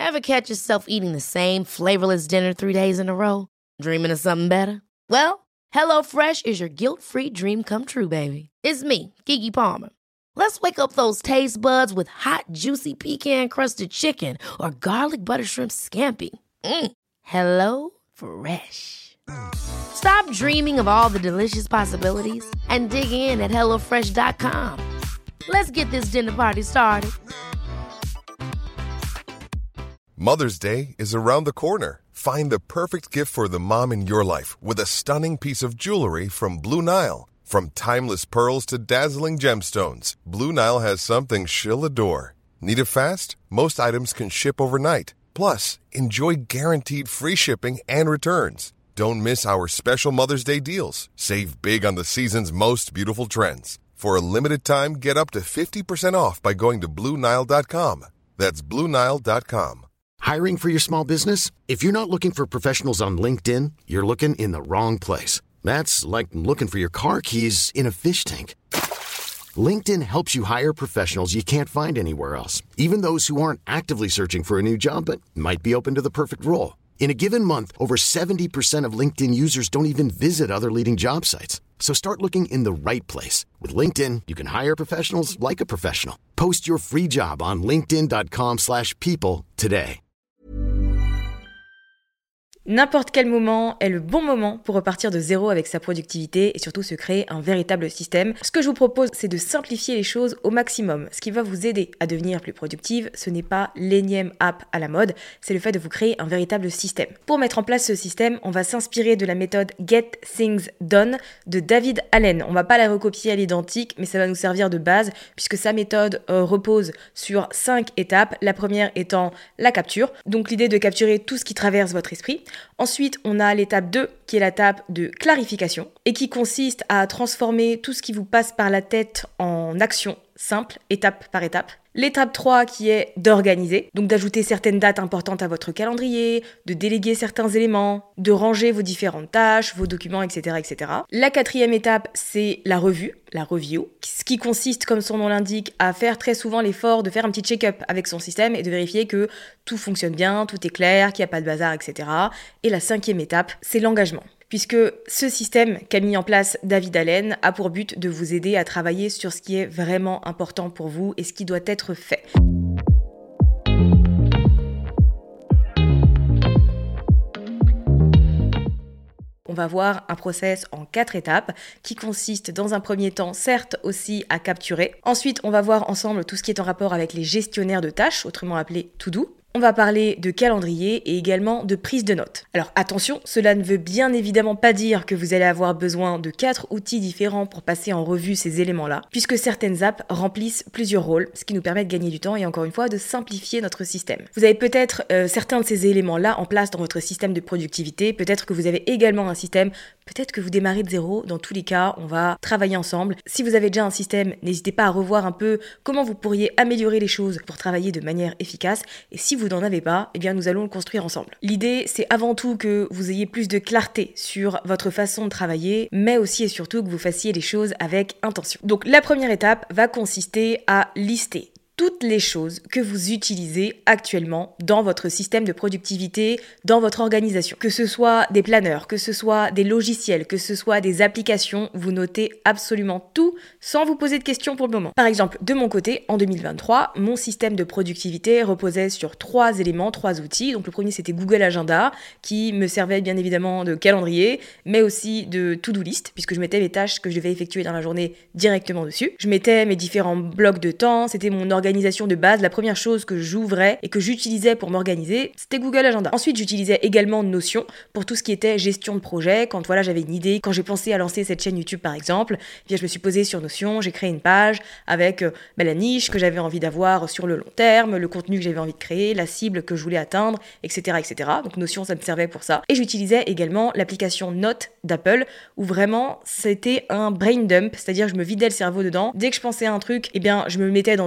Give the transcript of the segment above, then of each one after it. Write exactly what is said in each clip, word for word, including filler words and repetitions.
Ever catch yourself eating the same flavorless dinner three days in a row? Dreaming of something better? Well, HelloFresh is your guilt-free dream come true, baby. It's me, Keke Palmer. Let's wake up those taste buds with hot, juicy pecan-crusted chicken or garlic butter shrimp scampi. Mm. Hello Fresh. Stop dreaming of all the delicious possibilities and dig in at hello fresh dot com. Let's get this dinner party started. Mother's Day is around the corner. Find the perfect gift for the mom in your life with a stunning piece of jewelry from Blue Nile. From timeless pearls to dazzling gemstones, Blue Nile has something she'll adore. Need it fast? Most items can ship overnight. Plus, enjoy guaranteed free shipping and returns. Don't miss our special Mother's Day deals. Save big on the season's most beautiful trends. For a limited time, get up to fifty percent off by going to blue nile dot com. That's blue nile dot com. Hiring for your small business? If you're not looking for professionals on LinkedIn, you're looking in the wrong place. That's like looking for your car keys in a fish tank. LinkedIn helps you hire professionals you can't find anywhere else, even those who aren't actively searching for a new job but might be open to the perfect role. In a given month, over seventy percent of LinkedIn users don't even visit other leading job sites. So start looking in the right place. With LinkedIn, you can hire professionals like a professional. Post your free job on linkedin dot com slash people today. N'importe quel moment est le bon moment pour repartir de zéro avec sa productivité et surtout se créer un véritable système. Ce que je vous propose, c'est de simplifier les choses au maximum. Ce qui va vous aider à devenir plus productive, ce n'est pas l'énième app à la mode, c'est le fait de vous créer un véritable système. Pour mettre en place ce système, on va s'inspirer de la méthode Get Things Done de David Allen. On va pas la recopier à l'identique, mais ça va nous servir de base puisque sa méthode euh, repose sur cinq étapes. La première étant la capture, donc l'idée de capturer tout ce qui traverse votre esprit. Ensuite, on a l'étape deux, qui est l'étape de clarification, et qui consiste à transformer tout ce qui vous passe par la tête en action simple, étape par étape. L'étape trois, qui est d'organiser, donc d'ajouter certaines dates importantes à votre calendrier, de déléguer certains éléments, de ranger vos différentes tâches, vos documents, et cetera, et cetera. La quatrième étape, c'est la revue, la review, ce qui consiste, comme son nom l'indique, à faire très souvent l'effort de faire un petit check-up avec son système et de vérifier que tout fonctionne bien, tout est clair, qu'il n'y a pas de bazar, et cetera. Et la cinquième étape, c'est l'engagement. Puisque ce système qu'a mis en place David Allen a pour but de vous aider à travailler sur ce qui est vraiment important pour vous et ce qui doit être fait. On va voir un process en quatre étapes qui consiste dans un premier temps, certes aussi à capturer. Ensuite, on va voir ensemble tout ce qui est en rapport avec les gestionnaires de tâches, autrement appelés to-do. On va parler de calendrier et également de prise de notes. Alors attention, cela ne veut bien évidemment pas dire que vous allez avoir besoin de quatre outils différents pour passer en revue ces éléments-là, puisque certaines apps remplissent plusieurs rôles, ce qui nous permet de gagner du temps et encore une fois de simplifier notre système. Vous avez peut-être euh, certains de ces éléments-là en place dans votre système de productivité, peut-être que vous avez également un système, peut-être que vous démarrez de zéro, dans tous les cas, on va travailler ensemble. Si vous avez déjà un système, n'hésitez pas à revoir un peu comment vous pourriez améliorer les choses pour travailler de manière efficace, et si vous vous n'en avez pas, eh bien nous allons le construire ensemble. L'idée, c'est avant tout que vous ayez plus de clarté sur votre façon de travailler, mais aussi et surtout que vous fassiez les choses avec intention. Donc la première étape va consister à lister toutes les choses que vous utilisez actuellement dans votre système de productivité, dans votre organisation. Que ce soit des planeurs, que ce soit des logiciels, que ce soit des applications, vous notez absolument tout sans vous poser de questions pour le moment. Par exemple, de mon côté, en deux mille vingt-trois, mon système de productivité reposait sur trois éléments, trois outils. Donc le premier, c'était Google Agenda, qui me servait bien évidemment de calendrier, mais aussi de to-do list, puisque je mettais mes tâches que je devais effectuer dans la journée directement dessus. Je mettais mes différents blocs de temps, c'était mon organisation organisation de base, la première chose que j'ouvrais et que j'utilisais pour m'organiser, c'était Google Agenda. Ensuite, j'utilisais également Notion pour tout ce qui était gestion de projet. Quand voilà, j'avais une idée, quand j'ai pensé à lancer cette chaîne YouTube par exemple, eh bien, je me suis posée sur Notion, j'ai créé une page avec euh, bah, la niche que j'avais envie d'avoir sur le long terme, le contenu que j'avais envie de créer, la cible que je voulais atteindre, et cetera, et cetera. Donc Notion, ça me servait pour ça. Et j'utilisais également l'application Notes d'Apple où vraiment c'était un brain dump, c'est-à-dire je me vidais le cerveau dedans. Dès que je pensais à un truc, eh bien, je me mettais dans une note,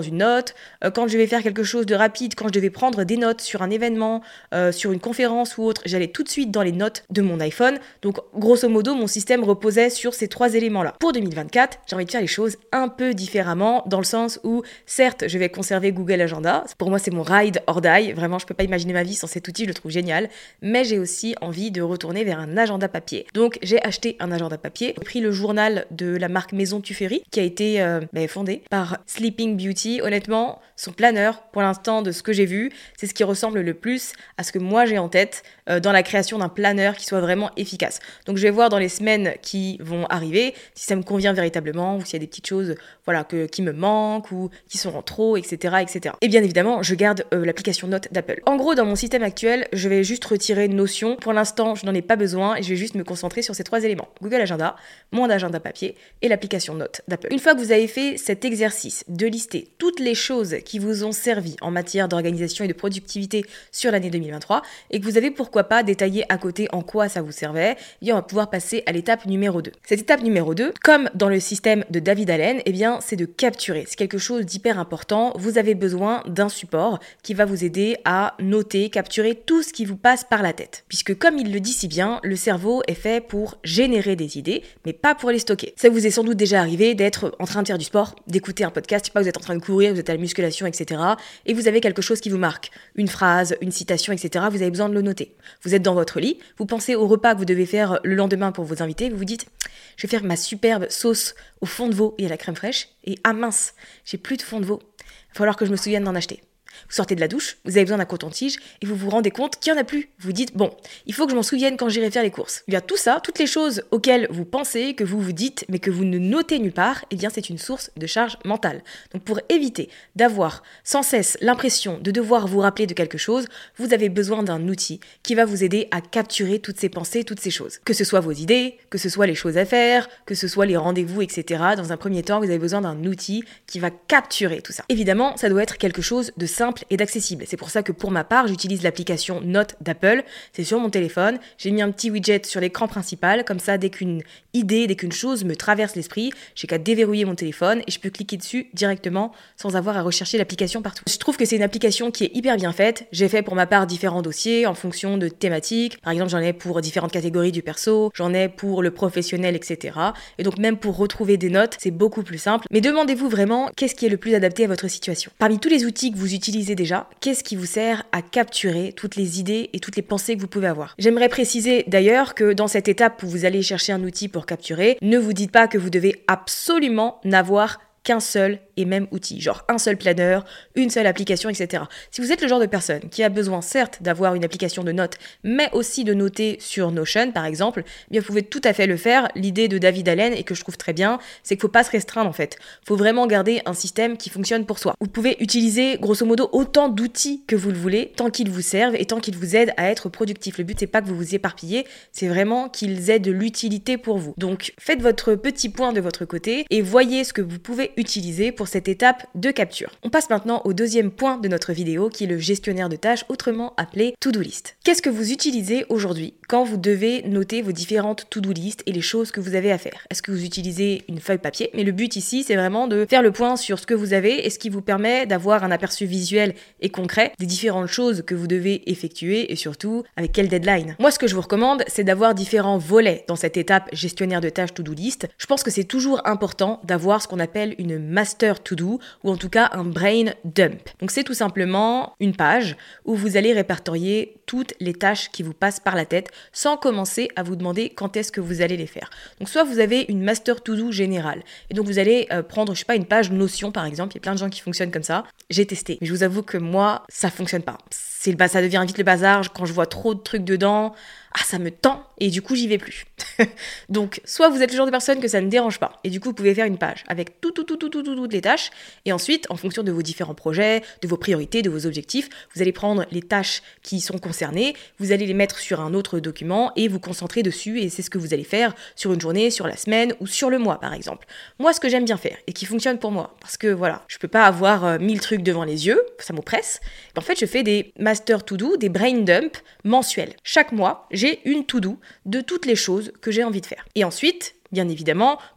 notes euh, quand je vais faire quelque chose de rapide, quand je devais prendre des notes sur un événement, euh, sur une conférence ou autre, j'allais tout de suite dans les notes de mon iPhone. Donc grosso modo, mon système reposait sur ces trois éléments-là. Pour deux mille vingt-quatre, j'ai envie de faire les choses un peu différemment, dans le sens où, certes, je vais conserver Google Agenda. Pour moi, c'est mon ride or die. Vraiment, je peux pas imaginer ma vie sans cet outil, je le trouve génial. Mais j'ai aussi envie de retourner vers un agenda papier. Donc, j'ai acheté un agenda papier. J'ai pris le journal de la marque Maison Tuffery, qui a été euh, bah, fondé par Sleeping Beauty. Honnêtement, son planeur, pour l'instant, de ce que j'ai vu, c'est ce qui ressemble le plus à ce que moi j'ai en tête euh, dans la création d'un planeur qui soit vraiment efficace. Donc, je vais voir dans les semaines qui vont arriver si ça me convient véritablement ou s'il y a des petites choses voilà, que, qui me manquent ou qui sont en trop, et cetera, et cetera. Et bien évidemment, je garde euh, l'application Notes d'Apple. En gros, dans mon système actuel, je vais juste retirer Notion. Pour l'instant, je n'en ai pas besoin et je vais juste me concentrer sur ces trois éléments. Google Agenda, mon agenda papier et l'application Notes d'Apple. Une fois que vous avez fait cet exercice de lister toutes les choses qui vous ont servi en matière d'organisation et de productivité sur l'année deux mille vingt-trois et que vous avez pourquoi pas détaillé à côté en quoi ça vous servait, eh bien on va pouvoir passer à l'étape numéro deux. Cette étape numéro deux, comme dans le système de David Allen, eh bien c'est de capturer. C'est quelque chose d'hyper important. Vous avez besoin d'un support qui va vous aider à noter, capturer tout ce qui vous passe par la tête. Puisque comme il le dit si bien, le cerveau est fait pour générer des idées, mais pas pour les stocker. Ça vous est sans doute déjà arrivé d'être en train de faire du sport, d'écouter un podcast, je sais pas, vous êtes en train de courir, vous êtes à la musculation, et cetera. Et vous avez quelque chose qui vous marque, une phrase, une citation, et cetera. Vous avez besoin de le noter. Vous êtes dans votre lit, vous pensez au repas que vous devez faire le lendemain pour vos invités, vous vous dites, je vais faire ma superbe sauce au fond de veau et à la crème fraîche, et ah mince, j'ai plus de fond de veau, il va falloir que je me souvienne d'en acheter. Vous sortez de la douche, vous avez besoin d'un coton-tige et vous vous rendez compte qu'il n'y en a plus. Vous dites, bon, il faut que je m'en souvienne quand j'irai faire les courses. Eh bien, tout ça, toutes les choses auxquelles vous pensez, que vous vous dites, mais que vous ne notez nulle part, eh bien, c'est une source de charge mentale. Donc, pour éviter d'avoir sans cesse l'impression de devoir vous rappeler de quelque chose, vous avez besoin d'un outil qui va vous aider à capturer toutes ces pensées, toutes ces choses. Que ce soit vos idées, que ce soit les choses à faire, que ce soit les rendez-vous, et cetera. Dans un premier temps, vous avez besoin d'un outil qui va capturer tout ça. Évidemment, ça doit être quelque chose de simple et d'accessible. C'est pour ça que pour ma part, j'utilise l'application Notes d'Apple. C'est sur mon téléphone. J'ai mis un petit widget sur l'écran principal. Comme ça, dès qu'une idée, dès qu'une chose me traverse l'esprit, j'ai qu'à déverrouiller mon téléphone et je peux cliquer dessus directement sans avoir à rechercher l'application partout. Je trouve que c'est une application qui est hyper bien faite. J'ai fait pour ma part différents dossiers en fonction de thématiques. Par exemple, j'en ai pour différentes catégories du perso, j'en ai pour le professionnel, et cetera. Et donc même pour retrouver des notes, c'est beaucoup plus simple. Mais demandez-vous vraiment qu'est-ce qui est le plus adapté à votre situation. Parmi tous les outils que vous utilisez déjà, qu'est-ce qui vous sert à capturer toutes les idées et toutes les pensées que vous pouvez avoir. J'aimerais préciser d'ailleurs que dans cette étape où vous allez chercher un outil pour capturer, ne vous dites pas que vous devez absolument n'avoir qu'un seul et même outil, genre un seul planeur, une seule application, et cetera. Si vous êtes le genre de personne qui a besoin certes d'avoir une application de notes, mais aussi de noter sur Notion par exemple, eh bien vous pouvez tout à fait le faire. L'idée de David Allen, et que je trouve très bien, c'est qu'il ne faut pas se restreindre en fait. Il faut vraiment garder un système qui fonctionne pour soi. Vous pouvez utiliser grosso modo autant d'outils que vous le voulez, tant qu'ils vous servent et tant qu'ils vous aident à être productif. Le but c'est pas que vous vous éparpillez, c'est vraiment qu'ils aient de l'utilité pour vous. Donc faites votre petit point de votre côté et voyez ce que vous pouvez utiliser pour cette étape de capture. On passe maintenant au deuxième point de notre vidéo qui est le gestionnaire de tâches, autrement appelé to-do list. Qu'est-ce que vous utilisez aujourd'hui quand vous devez noter vos différentes to-do list et les choses que vous avez à faire? Est-ce que vous utilisez une feuille papier? Mais le but ici, c'est vraiment de faire le point sur ce que vous avez et ce qui vous permet d'avoir un aperçu visuel et concret des différentes choses que vous devez effectuer et surtout avec quelle deadline. Moi, ce que je vous recommande, c'est d'avoir différents volets dans cette étape gestionnaire de tâches to-do list. Je pense que c'est toujours important d'avoir ce qu'on appelle une master to-do ou en tout cas un brain dump. Donc c'est tout simplement une page où vous allez répertorier toutes les tâches qui vous passent par la tête sans commencer à vous demander quand est-ce que vous allez les faire. Donc soit vous avez une master to-do générale et donc vous allez euh, prendre, je sais pas, une page Notion par exemple. Il y a plein de gens qui fonctionnent comme ça. J'ai testé, mais je vous avoue que moi, ça fonctionne pas. C'est le, ça devient vite le bazar quand je vois trop de trucs dedans. Ah, ça me tend et du coup, j'y vais plus. Donc, soit vous êtes le genre de personne que ça ne dérange pas et du coup, vous pouvez faire une page avec tout, tout, tout, tout, tout, tout, toutes les tâches et ensuite, en fonction de vos différents projets, de vos priorités, de vos objectifs, vous allez prendre les tâches qui sont concernées, vous allez les mettre sur un autre document et vous concentrer dessus et c'est ce que vous allez faire sur une journée, sur la semaine ou sur le mois, par exemple. Moi, ce que j'aime bien faire et qui fonctionne pour moi, parce que voilà, je peux pas avoir euh, mille trucs devant les yeux, ça m'oppresse. En fait, je fais des master to-do, des brain dump mensuels. Chaque mois, j'ai une to-do de toutes les choses que j'ai envie de faire. Et ensuite, bien évidemment, quand je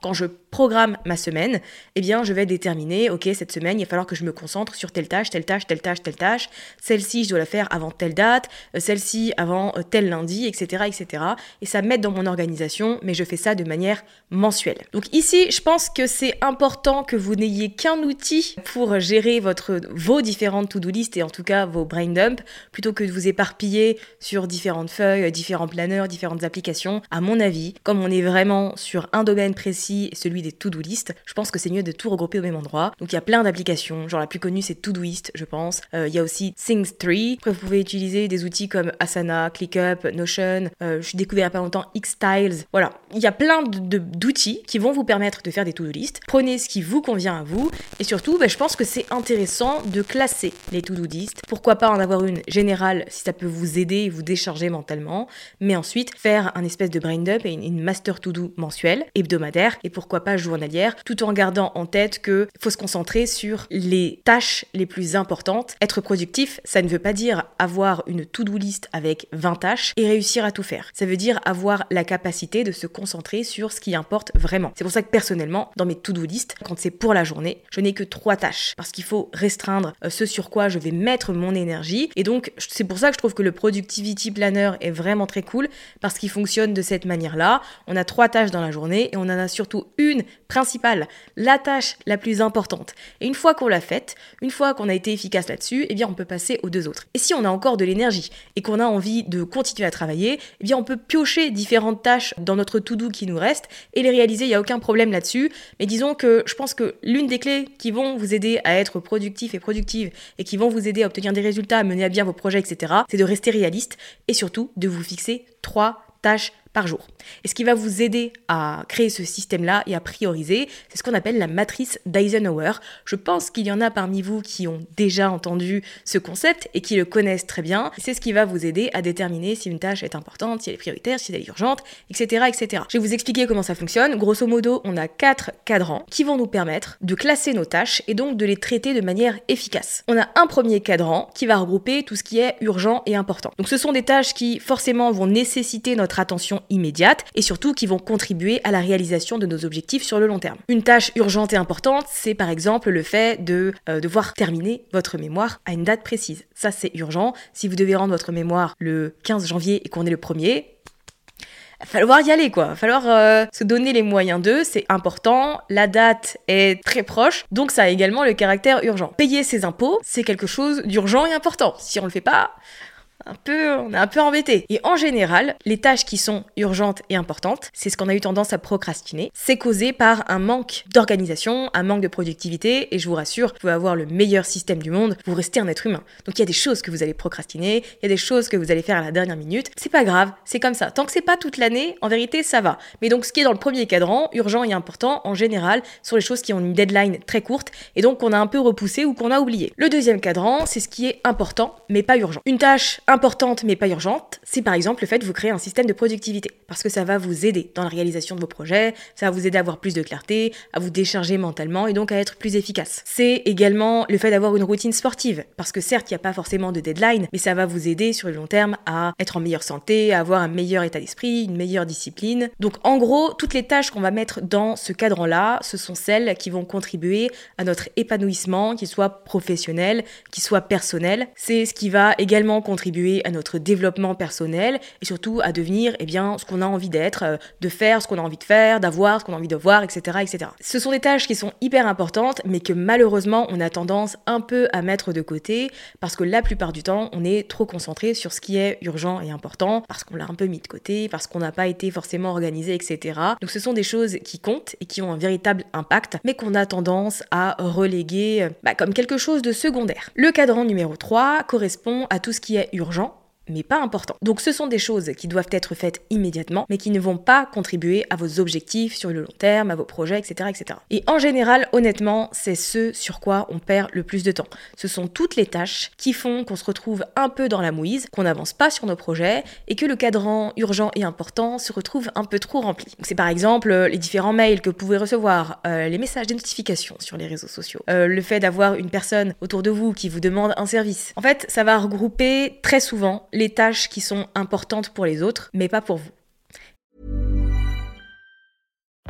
programme ma semaine, eh bien, je vais déterminer, ok, cette semaine, il va falloir que je me concentre sur telle tâche, telle tâche, telle tâche, telle tâche. Celle-ci, je dois la faire avant telle date, euh, celle-ci avant euh, tel lundi, et cetera, et cetera. Et ça m'aide dans mon organisation, mais je fais ça de manière mensuelle. Donc ici, je pense que c'est important que vous n'ayez qu'un outil pour gérer votre, vos différentes to-do list et en tout cas vos brain dump, plutôt que de vous éparpiller sur différentes feuilles, différents planners, différentes applications. À mon avis, comme on est vraiment sur un domaine précis, celui des to-do list, je pense que c'est mieux de tout regrouper au même endroit. Donc il y a plein d'applications, genre la plus connue c'est Todoist, je pense. Euh, il y a aussi Things tree. Après vous pouvez utiliser des outils comme Asana, ClickUp, Notion. Euh, je suis découvert il n'y a pas longtemps Xtiles. Voilà, il y a plein de, de, d'outils qui vont vous permettre de faire des to-do list. Prenez ce qui vous convient à vous et surtout, bah, je pense que c'est intéressant de classer les to-do list. Pourquoi pas en avoir une générale si ça peut vous aider et vous décharger mentalement, mais ensuite faire un espèce de brain dump et une, une master to-do mensuelle, hebdomadaire et pourquoi pas journalière, tout en gardant en tête que faut se concentrer sur les tâches les plus importantes. Être productif, ça ne veut pas dire avoir une to-do list avec vingt tâches et réussir à tout faire. Ça veut dire avoir la capacité de se concentrer sur ce qui importe vraiment. C'est pour ça que personnellement, dans mes to-do list, quand c'est pour la journée, je n'ai que trois tâches parce qu'il faut restreindre ce sur quoi je vais mettre mon énergie et donc c'est pour ça que je trouve que le Productivity Planner est vraiment très cool parce qu'il fonctionne de cette manière-là. On a trois tâches dans la journée et on en a surtout une principale, la tâche la plus importante. Et une fois qu'on l'a faite, une fois qu'on a été efficace là-dessus, eh bien on peut passer aux deux autres. Et si on a encore de l'énergie et qu'on a envie de continuer à travailler, eh bien on peut piocher différentes tâches dans notre to-do qui nous reste et les réaliser, il n'y a aucun problème là-dessus. Mais disons que je pense que l'une des clés qui vont vous aider à être productif et productive et qui vont vous aider à obtenir des résultats, à mener à bien vos projets, et cetera, c'est de rester réaliste et surtout de vous fixer trois tâches par jour. Et ce qui va vous aider à créer ce système-là et à prioriser, c'est ce qu'on appelle la matrice d'Eisenhower. Je pense qu'il y en a parmi vous qui ont déjà entendu ce concept et qui le connaissent très bien. C'est ce qui va vous aider à déterminer si une tâche est importante, si elle est prioritaire, si elle est urgente, et cetera, et cetera. Je vais vous expliquer comment ça fonctionne. Grosso modo, on a quatre cadrans qui vont nous permettre de classer nos tâches et donc de les traiter de manière efficace. On a un premier cadran qui va regrouper tout ce qui est urgent et important. Donc ce sont des tâches qui forcément vont nécessiter notre attention immédiate et surtout qui vont contribuer à la réalisation de nos objectifs sur le long terme. Une tâche urgente et importante, c'est par exemple le fait de euh, devoir terminer votre mémoire à une date précise. Ça, c'est urgent. Si vous devez rendre votre mémoire le quinze janvier et qu'on est le premier, il va falloir y aller, quoi. Il va falloir euh, se donner les moyens d'eux, c'est important. La date est très proche, donc ça a également le caractère urgent. Payer ses impôts, c'est quelque chose d'urgent et important. Si on le fait pas, un peu, on est un peu embêté. Et en général, les tâches qui sont urgentes et importantes, c'est ce qu'on a eu tendance à procrastiner. C'est causé par un manque d'organisation, un manque de productivité. Et je vous rassure, vous pouvez avoir le meilleur système du monde, vous restez un être humain. Donc il y a des choses que vous allez procrastiner, il y a des choses que vous allez faire à la dernière minute. C'est pas grave, c'est comme ça. Tant que c'est pas toute l'année, en vérité, ça va. Mais donc ce qui est dans le premier cadran, urgent et important, en général, sont les choses qui ont une deadline très courte et donc qu'on a un peu repoussé ou qu'on a oublié. Le deuxième cadran, c'est ce qui est important, mais pas urgent. Une tâche importante mais pas urgente, c'est par exemple le fait de vous créer un système de productivité parce que ça va vous aider dans la réalisation de vos projets, ça va vous aider à avoir plus de clarté, à vous décharger mentalement et donc à être plus efficace. C'est également le fait d'avoir une routine sportive parce que certes il n'y a pas forcément de deadline mais ça va vous aider sur le long terme à être en meilleure santé, à avoir un meilleur état d'esprit, une meilleure discipline. Donc en gros, toutes les tâches qu'on va mettre dans ce cadran-là, ce sont celles qui vont contribuer à notre épanouissement, qu'il soit professionnel, qu'il soit personnel. C'est ce qui va également contribuer à notre développement personnel et surtout à devenir eh bien, ce qu'on a envie d'être, euh, de faire ce qu'on a envie de faire, d'avoir ce qu'on a envie de voir, et cetera, et cetera. Ce sont des tâches qui sont hyper importantes, mais que malheureusement, on a tendance un peu à mettre de côté parce que la plupart du temps, on est trop concentré sur ce qui est urgent et important, parce qu'on l'a un peu mis de côté, parce qu'on n'a pas été forcément organisé, et cetera. Donc ce sont des choses qui comptent et qui ont un véritable impact, mais qu'on a tendance à reléguer bah, comme quelque chose de secondaire. Le cadran numéro trois correspond à tout ce qui est urgent, mais pas important. Donc ce sont des choses qui doivent être faites immédiatement, mais qui ne vont pas contribuer à vos objectifs sur le long terme, à vos projets, et cetera, et cetera. Et en général, honnêtement, c'est ce sur quoi on perd le plus de temps. Ce sont toutes les tâches qui font qu'on se retrouve un peu dans la mouise, qu'on n'avance pas sur nos projets, et que le cadran urgent et important se retrouve un peu trop rempli. Donc c'est par exemple les différents mails que vous pouvez recevoir, euh, les messages de notification sur les réseaux sociaux, euh, le fait d'avoir une personne autour de vous qui vous demande un service. En fait, ça va regrouper très souvent les tâches qui sont importantes pour les autres, mais pas pour vous.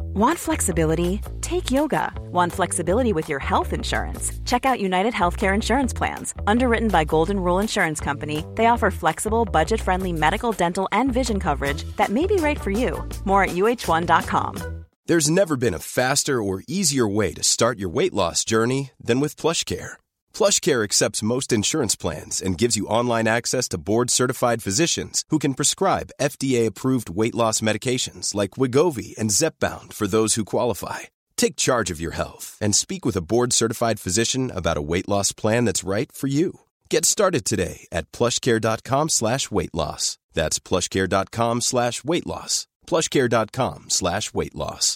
Want flexibility? Take yoga. Want flexibility with your health insurance? Check out United Healthcare Insurance Plans. Underwritten by Golden Rule Insurance Company, they offer flexible, budget-friendly medical, dental, and vision coverage that may be right for you. More at U H one dot com. There's never been a faster or easier way to start your weight loss journey than with PlushCare. PlushCare accepts most insurance plans and gives you online access to board-certified physicians who can prescribe F D A-approved weight loss medications like Wegovy and Zepbound for those who qualify. Take charge of your health and speak with a board-certified physician about a weight loss plan that's right for you. Get started today at plushcare.com slash weight loss. That's plushcare.com slash weight loss. plushcare.com slash weight loss.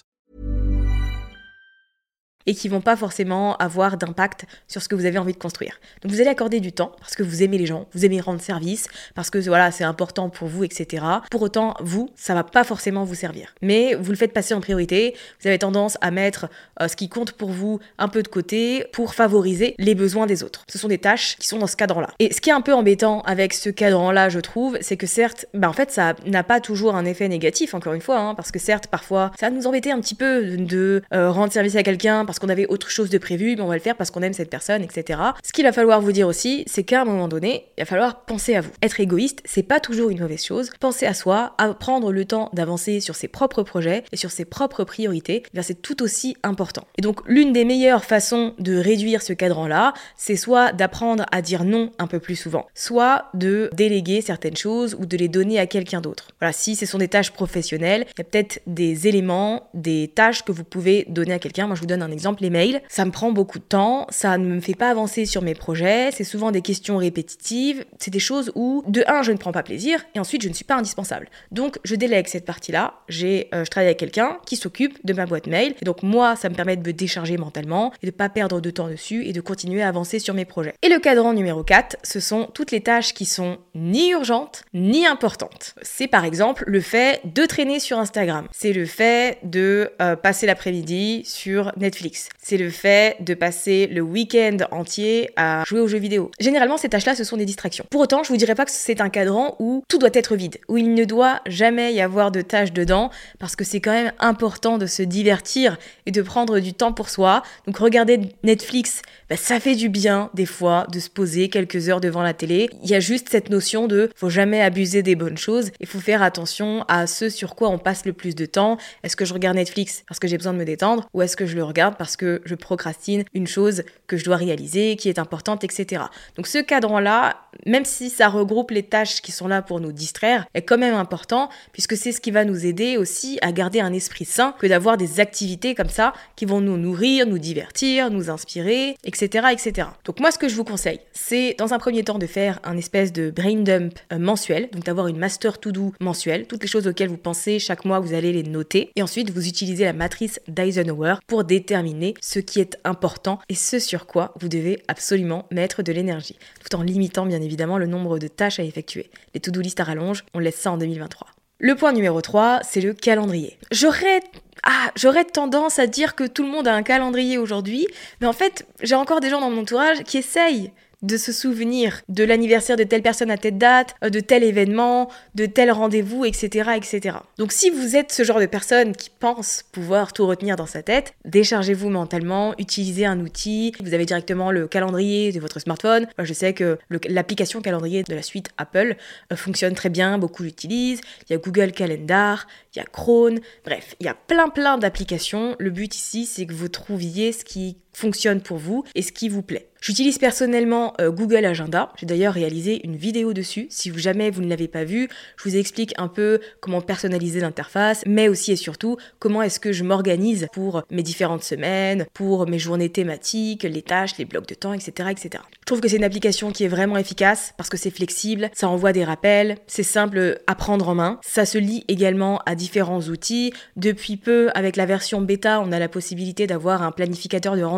Et qui vont pas forcément avoir d'impact sur ce que vous avez envie de construire. Donc vous allez accorder du temps parce que vous aimez les gens, vous aimez rendre service, parce que voilà, c'est important pour vous, et cetera. Pour autant, vous, ça va pas forcément vous servir. Mais vous le faites passer en priorité, vous avez tendance à mettre euh, ce qui compte pour vous un peu de côté pour favoriser les besoins des autres. Ce sont des tâches qui sont dans ce cadran-là. Et ce qui est un peu embêtant avec ce cadran-là, je trouve, c'est que certes, bah en fait, ça n'a pas toujours un effet négatif, encore une fois, hein, parce que certes, parfois, ça va nous embêter un petit peu de, de euh, rendre service à quelqu'un parce qu'on avait autre chose de prévu, mais on va le faire parce qu'on aime cette personne, et cetera. Ce qu'il va falloir vous dire aussi, c'est qu'à un moment donné, il va falloir penser à vous. Être égoïste, c'est pas toujours une mauvaise chose. Penser à soi, à prendre le temps d'avancer sur ses propres projets et sur ses propres priorités, eh bien c'est tout aussi important. Et donc, l'une des meilleures façons de réduire ce cadran-là, c'est soit d'apprendre à dire non un peu plus souvent, soit de déléguer certaines choses ou de les donner à quelqu'un d'autre. Voilà, si ce sont des tâches professionnelles, il y a peut-être des éléments, des tâches que vous pouvez donner à quelqu'un. Moi, je vous donne un exemple, les mails. Ça me prend beaucoup de temps, ça ne me fait pas avancer sur mes projets, c'est souvent des questions répétitives, c'est des choses où, de un, je ne prends pas plaisir, et ensuite, je ne suis pas indispensable. Donc, je délègue cette partie-là, j'ai, euh, je travaille avec quelqu'un qui s'occupe de ma boîte mail, et donc moi, ça me permet de me décharger mentalement, et de pas perdre de temps dessus, et de continuer à avancer sur mes projets. Et le cadran numéro quatre, ce sont toutes les tâches qui sont ni urgentes, ni importantes. C'est par exemple le fait de traîner sur Instagram, c'est le fait de euh, passer l'après-midi sur Netflix, c'est le fait de passer le week-end entier à jouer aux jeux vidéo. Généralement, ces tâches-là, ce sont des distractions. Pour autant, je vous dirais pas que c'est un cadran où tout doit être vide, où il ne doit jamais y avoir de tâches dedans, parce que c'est quand même important de se divertir et de prendre du temps pour soi. Donc regarder Netflix, bah, ça fait du bien, des fois, de se poser quelques heures devant la télé. Il y a juste cette notion de faut jamais abuser des bonnes choses, il faut faire attention à ce sur quoi on passe le plus de temps. Est-ce que je regarde Netflix parce que j'ai besoin de me détendre, ou est-ce que je le regarde parce que je procrastine une chose que je dois réaliser, qui est importante, et cetera. Donc ce cadran-là, même si ça regroupe les tâches qui sont là pour nous distraire, est quand même important, puisque c'est ce qui va nous aider aussi à garder un esprit sain, que d'avoir des activités comme ça qui vont nous nourrir, nous divertir, nous inspirer, et cetera, et cetera. Donc moi, ce que je vous conseille, c'est dans un premier temps de faire un espèce de brain dump euh, mensuel, donc d'avoir une master to-do mensuelle, toutes les choses auxquelles vous pensez chaque mois, vous allez les noter, et ensuite vous utilisez la matrice d'Eisenhower pour déterminer ce qui est important et ce sur quoi vous devez absolument mettre de l'énergie, tout en limitant bien évidemment le nombre de tâches à effectuer. Les to-do list à rallonge, on laisse ça en deux mille vingt-trois. Le point numéro trois, c'est le calendrier. J'aurais Ah, j'aurais tendance à dire que tout le monde a un calendrier aujourd'hui, mais en fait, j'ai encore des gens dans mon entourage qui essayent de se souvenir de l'anniversaire de telle personne à telle date, de tel événement, de tel rendez-vous, et cetera, et cetera. Donc si vous êtes ce genre de personne qui pense pouvoir tout retenir dans sa tête, déchargez-vous mentalement, utilisez un outil. Vous avez directement le calendrier de votre smartphone. Moi, je sais que le, l'application calendrier de la suite Apple euh, fonctionne très bien, beaucoup l'utilisent. Il y a Google Calendar, il y a Chrome, bref, il y a plein plein d'applications. Le but ici, c'est que vous trouviez ce qui fonctionne pour vous et ce qui vous plaît. J'utilise personnellement euh, Google Agenda. J'ai d'ailleurs réalisé une vidéo dessus. Si vous, jamais vous ne l'avez pas vue, je vous explique un peu comment personnaliser l'interface, mais aussi et surtout comment est-ce que je m'organise pour mes différentes semaines, pour mes journées thématiques, les tâches, les blocs de temps, et cetera, et cetera. Je trouve que c'est une application qui est vraiment efficace parce que c'est flexible, ça envoie des rappels, c'est simple à prendre en main. Ça se lie également à différents outils. Depuis peu, avec la version bêta, on a la possibilité d'avoir un planificateur de rendez-vous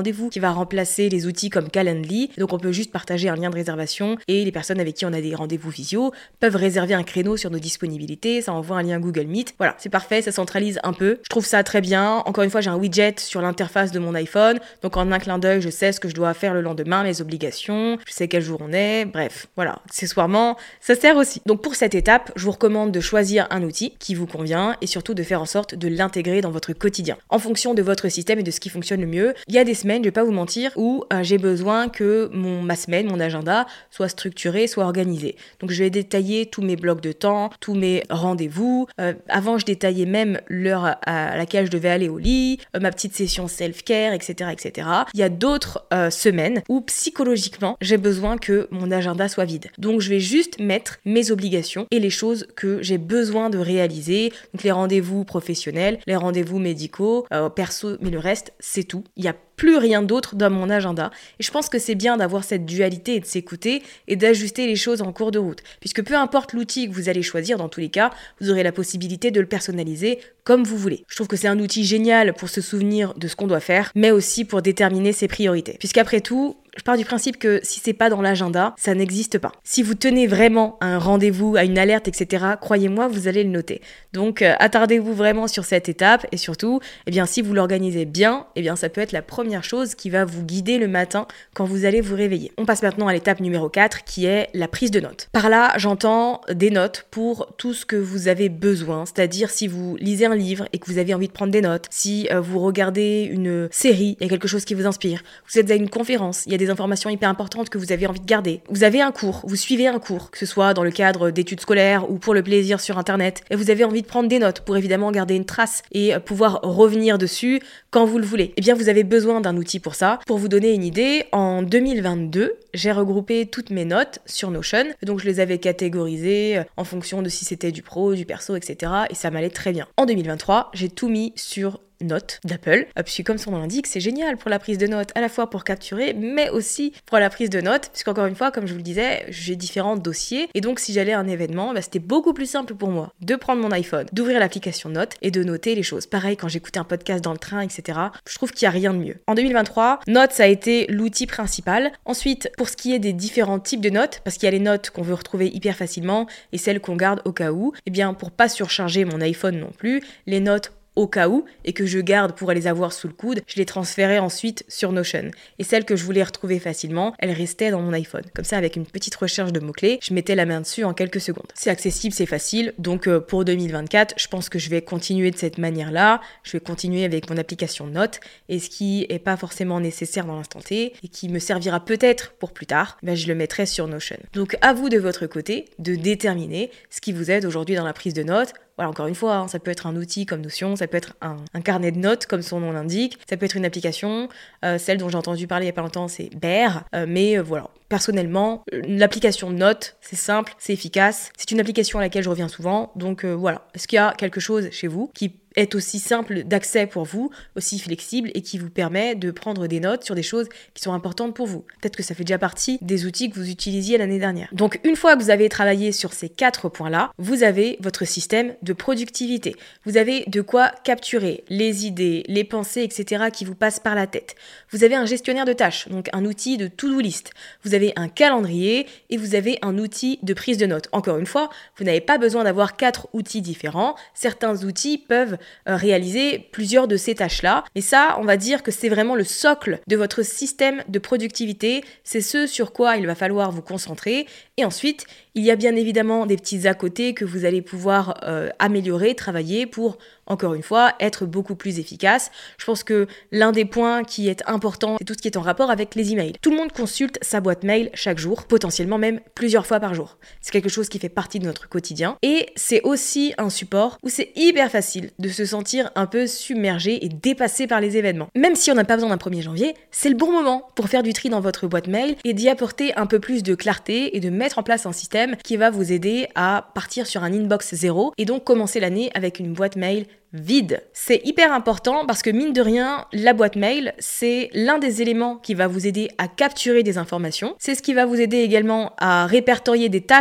rendez-vous qui va remplacer les outils comme Calendly. Donc on peut juste partager un lien de réservation et les personnes avec qui on a des rendez-vous visio peuvent réserver un créneau sur nos disponibilités, ça envoie un lien Google Meet. Voilà, c'est parfait, ça centralise un peu. Je trouve ça très bien. Encore une fois, j'ai un widget sur l'interface de mon iPhone, donc en un clin d'œil, je sais ce que je dois faire le lendemain, mes obligations, je sais quel jour on est, bref, voilà, accessoirement, ça sert aussi. Donc pour cette étape, je vous recommande de choisir un outil qui vous convient et surtout de faire en sorte de l'intégrer dans votre quotidien, en fonction de votre système et de ce qui fonctionne le mieux. Il y a des semaines, je vais pas vous mentir, où euh, j'ai besoin que mon, ma semaine, mon agenda, soit structuré, soit organisé. Donc je vais détailler tous mes blocs de temps, tous mes rendez-vous. Euh, avant, je détaillais même l'heure à laquelle je devais aller au lit, euh, ma petite session self-care, et cetera, et cetera. Il y a d'autres euh, semaines où psychologiquement, j'ai besoin que mon agenda soit vide. Donc je vais juste mettre mes obligations et les choses que j'ai besoin de réaliser. Donc les rendez-vous professionnels, les rendez-vous médicaux, euh, perso, mais le reste, c'est tout. Il y a plus rien d'autre dans mon agenda. Et je pense que c'est bien d'avoir cette dualité et de s'écouter et d'ajuster les choses en cours de route. Puisque peu importe l'outil que vous allez choisir, dans tous les cas, vous aurez la possibilité de le personnaliser comme vous voulez. Je trouve que c'est un outil génial pour se souvenir de ce qu'on doit faire, mais aussi pour déterminer ses priorités. Puisqu'après tout, je pars du principe que si c'est pas dans l'agenda, ça n'existe pas. Si vous tenez vraiment à un rendez-vous, à une alerte, et cetera, croyez-moi, vous allez le noter. Donc, euh, attardez-vous vraiment sur cette étape et surtout, eh bien, si vous l'organisez bien, eh bien, ça peut être la première chose qui va vous guider le matin quand vous allez vous réveiller. On passe maintenant à l'étape numéro quatre qui est la prise de notes. Par là, j'entends des notes pour tout ce que vous avez besoin, c'est-à-dire si vous lisez un livre et que vous avez envie de prendre des notes, si euh, vous regardez une série, il y a quelque chose qui vous inspire, vous êtes à une conférence, il y a des informations hyper importantes que vous avez envie de garder. Vous avez un cours, vous suivez un cours, que ce soit dans le cadre d'études scolaires ou pour le plaisir sur internet, et vous avez envie de prendre des notes pour évidemment garder une trace et pouvoir revenir dessus quand vous le voulez. Eh bien, vous avez besoin d'un outil pour ça. Pour vous donner une idée, en deux mille vingt-deux, j'ai regroupé toutes mes notes sur Notion, donc je les avais catégorisées en fonction de si c'était du pro, du perso, et cetera, et ça m'allait très bien. En deux mille vingt-trois, j'ai tout mis sur notes d'Apple, puisque comme son nom l'indique, c'est génial pour la prise de notes, à la fois pour capturer, mais aussi pour la prise de notes, puisqu'encore une fois, comme je vous le disais, j'ai différents dossiers, et donc si j'allais à un événement, bah, c'était beaucoup plus simple pour moi de prendre mon iPhone, d'ouvrir l'application Notes et de noter les choses. Pareil, quand j'écoutais un podcast dans le train, et cetera, je trouve qu'il n'y a rien de mieux. En deux mille vingt-trois, Notes a été l'outil principal. Ensuite, pour ce qui est des différents types de notes, parce qu'il y a les notes qu'on veut retrouver hyper facilement, et celles qu'on garde au cas où, eh bien, pour pas surcharger mon iPhone non plus, les notes au cas où, et que je garde pour les avoir sous le coude, je les transférais ensuite sur Notion. Et celles que je voulais retrouver facilement, elles restaient dans mon iPhone. Comme ça, avec une petite recherche de mots-clés, je mettais la main dessus en quelques secondes. C'est accessible, c'est facile, donc euh, pour deux mille vingt-quatre, je pense que je vais continuer de cette manière-là, je vais continuer avec mon application Notes, et ce qui est pas forcément nécessaire dans l'instant T, et qui me servira peut-être pour plus tard, ben je le mettrai sur Notion. Donc à vous de votre côté, de déterminer ce qui vous aide aujourd'hui dans la prise de notes. Voilà, encore une fois, hein, ça peut être un outil comme Notion, ça peut être un, un carnet de notes comme son nom l'indique, ça peut être une application, euh, celle dont j'ai entendu parler il y a pas longtemps, c'est Bear, euh, mais euh, voilà. Personnellement, l'application Notes, c'est simple, c'est efficace, c'est une application à laquelle je reviens souvent, donc euh, voilà. Est-ce qu'il y a quelque chose chez vous qui est aussi simple d'accès pour vous, aussi flexible et qui vous permet de prendre des notes sur des choses qui sont importantes pour vous? Peut-être que ça fait déjà partie des outils que vous utilisiez l'année dernière. Donc une fois que vous avez travaillé sur ces quatre points-là, vous avez votre système de productivité. Vous avez de quoi capturer les idées, les pensées, et cetera qui vous passent par la tête. Vous avez un gestionnaire de tâches, donc un outil de to-do list. Vous avez un calendrier et vous avez un outil de prise de notes. Encore une fois, vous n'avez pas besoin d'avoir quatre outils différents. Certains outils peuvent euh, réaliser plusieurs de ces tâches-là. Mais ça, on va dire que c'est vraiment le socle de votre système de productivité. C'est ce sur quoi il va falloir vous concentrer. Et ensuite, il y a bien évidemment des petits à côté que vous allez pouvoir euh, améliorer, travailler pour, encore une fois, être beaucoup plus efficace. Je pense que l'un des points qui est important, c'est tout ce qui est en rapport avec les emails. Tout le monde consulte sa boîte mail chaque jour, potentiellement même plusieurs fois par jour. C'est quelque chose qui fait partie de notre quotidien. Et c'est aussi un support où c'est hyper facile de se sentir un peu submergé et dépassé par les événements. Même si on n'a pas besoin d'un premier janvier, c'est le bon moment pour faire du tri dans votre boîte mail et d'y apporter un peu plus de clarté et de mettre en place un système qui va vous aider à partir sur un inbox zéro et donc commencer l'année avec une boîte mail vide. C'est hyper important parce que mine de rien, la boîte mail, c'est l'un des éléments qui va vous aider à capturer des informations. C'est ce qui va vous aider également à répertorier des tâches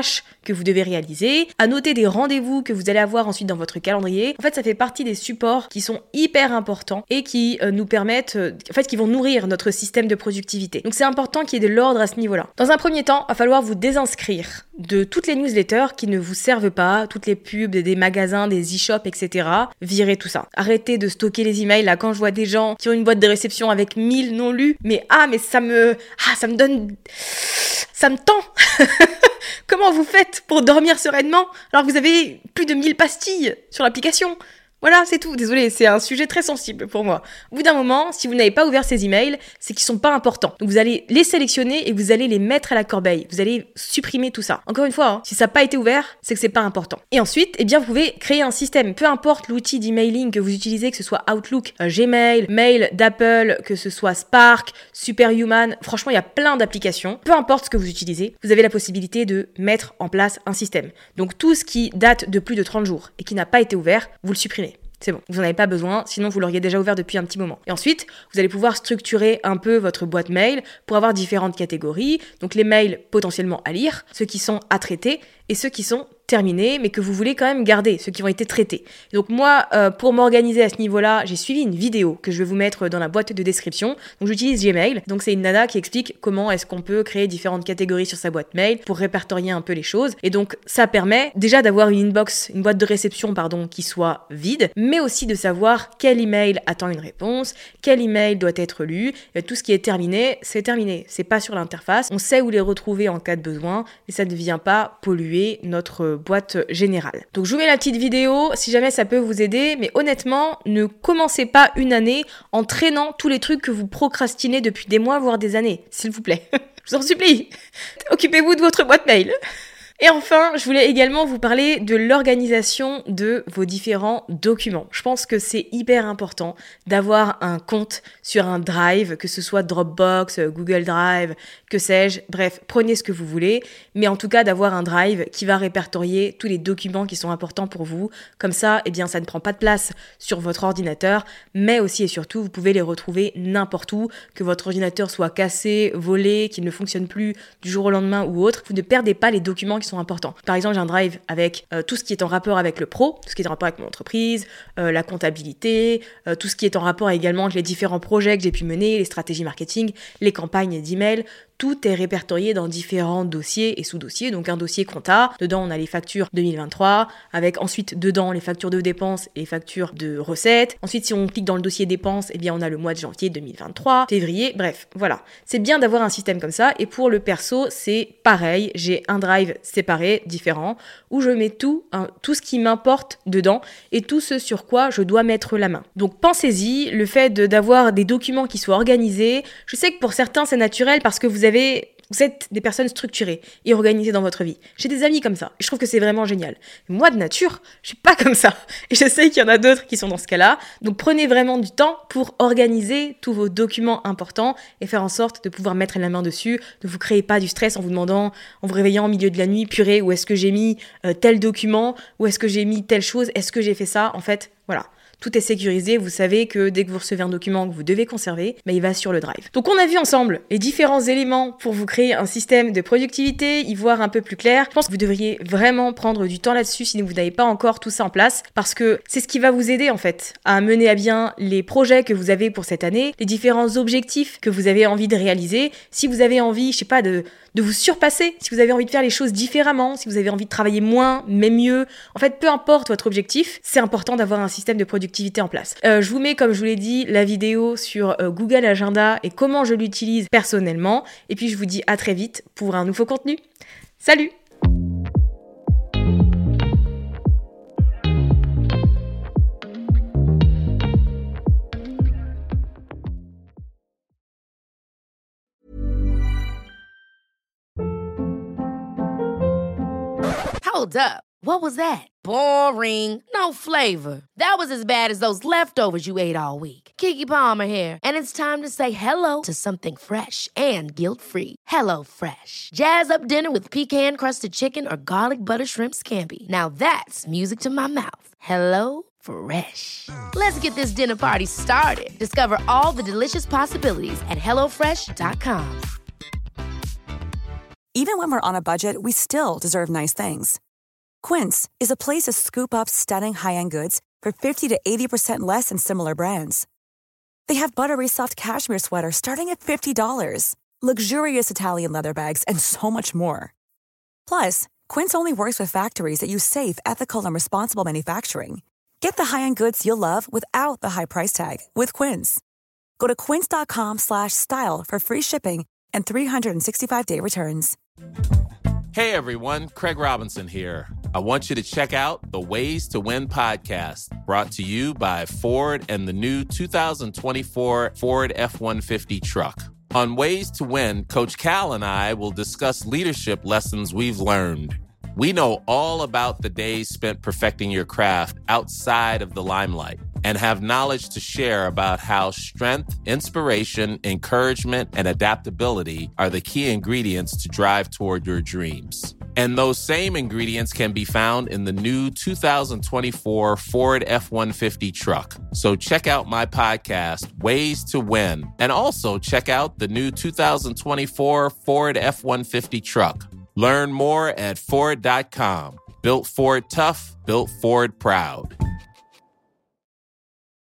que vous devez réaliser, à noter des rendez-vous que vous allez avoir ensuite dans votre calendrier. En fait, ça fait partie des supports qui sont hyper importants et qui euh, nous permettent, euh, en fait, qui vont nourrir notre système de productivité. Donc c'est important qu'il y ait de l'ordre à ce niveau-là. Dans un premier temps, il va falloir vous désinscrire de toutes les newsletters qui ne vous servent pas, toutes les pubs des magasins, des e-shops, et cetera. Virez tout ça. Arrêtez de stocker les emails. Là, quand je vois des gens qui ont une boîte de réception avec mille non lus, mais ah, mais ça me, ah, ça me donne, ça me tend. Comment vous faites pour dormir sereinement alors que vous avez plus de mille pastilles sur l'application ? Voilà, c'est tout. Désolée, c'est un sujet très sensible pour moi. Au bout d'un moment, si vous n'avez pas ouvert ces emails, c'est qu'ils sont pas importants. Donc vous allez les sélectionner et vous allez les mettre à la corbeille. Vous allez supprimer tout ça. Encore une fois, hein, si ça n'a pas été ouvert, c'est que c'est pas important. Et ensuite, eh bien, vous pouvez créer un système. Peu importe l'outil d'emailing que vous utilisez, que ce soit Outlook, euh, Gmail, Mail d'Apple, que ce soit Spark, Superhuman. Franchement, il y a plein d'applications. Peu importe ce que vous utilisez, vous avez la possibilité de mettre en place un système. Donc tout ce qui date de plus de trente jours et qui n'a pas été ouvert, vous le supprimez. C'est bon, vous n'en avez pas besoin, sinon vous l'auriez déjà ouvert depuis un petit moment. Et ensuite, vous allez pouvoir structurer un peu votre boîte mail pour avoir différentes catégories. Donc les mails potentiellement à lire, ceux qui sont à traiter et ceux qui sont terminés, mais que vous voulez quand même garder, ceux qui ont été traités. Et donc moi, euh, pour m'organiser à ce niveau-là, j'ai suivi une vidéo que je vais vous mettre dans la boîte de description. Donc j'utilise Gmail. Donc c'est une nana qui explique comment est-ce qu'on peut créer différentes catégories sur sa boîte mail pour répertorier un peu les choses. Et donc ça permet déjà d'avoir une inbox, une boîte de réception, pardon, qui soit vide, mais aussi de savoir quel email attend une réponse, quel email doit être lu. Et tout ce qui est terminé, c'est terminé. C'est pas sur l'interface. On sait où les retrouver en cas de besoin et ça ne vient pas polluer notre boîte générale. Donc je vous mets la petite vidéo si jamais ça peut vous aider, mais honnêtement, ne commencez pas une année en traînant tous les trucs que vous procrastinez depuis des mois, voire des années, s'il vous plaît. Je vous en supplie. Occupez-vous de votre boîte mail. Et enfin, je voulais également vous parler de l'organisation de vos différents documents. Je pense que c'est hyper important d'avoir un compte sur un Drive, que ce soit Dropbox, Google Drive, que sais-je. Bref, prenez ce que vous voulez, mais en tout cas d'avoir un Drive qui va répertorier tous les documents qui sont importants pour vous. Comme ça, eh bien, ça ne prend pas de place sur votre ordinateur, mais aussi et surtout, vous pouvez les retrouver n'importe où, que votre ordinateur soit cassé, volé, qu'il ne fonctionne plus du jour au lendemain ou autre. Vous ne perdez pas les documents qui sont importants. Par exemple, j'ai un Drive avec euh, tout ce qui est en rapport avec le pro, tout ce qui est en rapport avec mon entreprise, euh, la comptabilité, euh, tout ce qui est en rapport également avec les différents projets que j'ai pu mener, les stratégies marketing, les campagnes d'email. Tout est répertorié dans différents dossiers et sous-dossiers. Donc un dossier compta, dedans on a les factures deux mille vingt-trois, avec ensuite dedans les factures de dépenses et les factures de recettes. Ensuite, si on clique dans le dossier dépenses, eh bien on a le mois de janvier deux mille vingt-trois, février, bref, voilà. C'est bien d'avoir un système comme ça. Et pour le perso, c'est pareil. J'ai un Drive séparé, différent, où je mets tout, hein, tout ce qui m'importe dedans et tout ce sur quoi je dois mettre la main. Donc pensez-y, le fait de, d'avoir des documents qui soient organisés. Je sais que pour certains c'est naturel parce que vous Vous, avez, vous êtes des personnes structurées et organisées dans votre vie. J'ai des amis comme ça et je trouve que c'est vraiment génial. Moi, de nature, je suis pas comme ça. Et je sais qu'il y en a d'autres qui sont dans ce cas-là. Donc prenez vraiment du temps pour organiser tous vos documents importants et faire en sorte de pouvoir mettre la main dessus. Ne vous créez pas du stress en vous demandant, en vous réveillant au milieu de la nuit, purée, où est-ce que j'ai mis euh, tel document, où est-ce que j'ai mis telle chose, est-ce que j'ai fait ça ? En fait, voilà. Tout est sécurisé, vous savez que dès que vous recevez un document que vous devez conserver, bah, il va sur le Drive. Donc on a vu ensemble les différents éléments pour vous créer un système de productivité, y voir un peu plus clair. Je pense que vous devriez vraiment prendre du temps là-dessus si vous n'avez pas encore tout ça en place, parce que c'est ce qui va vous aider en fait à mener à bien les projets que vous avez pour cette année, les différents objectifs que vous avez envie de réaliser. Si vous avez envie, je sais pas, de, de vous surpasser, si vous avez envie de faire les choses différemment, si vous avez envie de travailler moins, mais mieux, en fait, peu importe votre objectif, c'est important d'avoir un système de productivité en place. Euh, je vous mets, comme je vous l'ai dit, la vidéo sur euh, Google Agenda et comment je l'utilise personnellement. Et puis je vous dis à très vite pour un nouveau contenu. Salut! Hold up. What was that? Boring. No flavor. That was as bad as those leftovers you ate all week. Keke Palmer here, and it's time to say hello to something fresh and guilt-free. Hello Fresh. Jazz up dinner with pecan-crusted chicken or garlic butter shrimp scampi. Now that's music to my mouth. Hello Fresh. Let's get this dinner party started. Discover all the delicious possibilities at hello fresh dot com. Even when we're on a budget, we still deserve nice things. Quince is a place to scoop up stunning high-end goods for fifty to eighty percent less than similar brands. They have buttery soft cashmere sweaters starting at fifty dollars, luxurious Italian leather bags, and so much more. Plus, Quince only works with factories that use safe, ethical, and responsible manufacturing. Get the high-end goods you'll love without the high price tag with Quince. Go to quince.com slash style for free shipping and three sixty-five day returns. Hey everyone, Craig Robinson here. I want you to check out the Ways to Win podcast, brought to you by Ford and the new two thousand twenty-four Ford F one fifty truck. On Ways to Win, Coach Cal and I will discuss leadership lessons we've learned. We know all about the days spent perfecting your craft outside of the limelight and have knowledge to share about how strength, inspiration, encouragement, and adaptability are the key ingredients to drive toward your dreams. And those same ingredients can be found in the new two thousand twenty-four Ford F one fifty truck. So check out my podcast, Ways to Win, and also check out the new two thousand twenty-four Ford F one fifty truck. Learn more at Ford dot com. Built Ford tough, built Ford proud.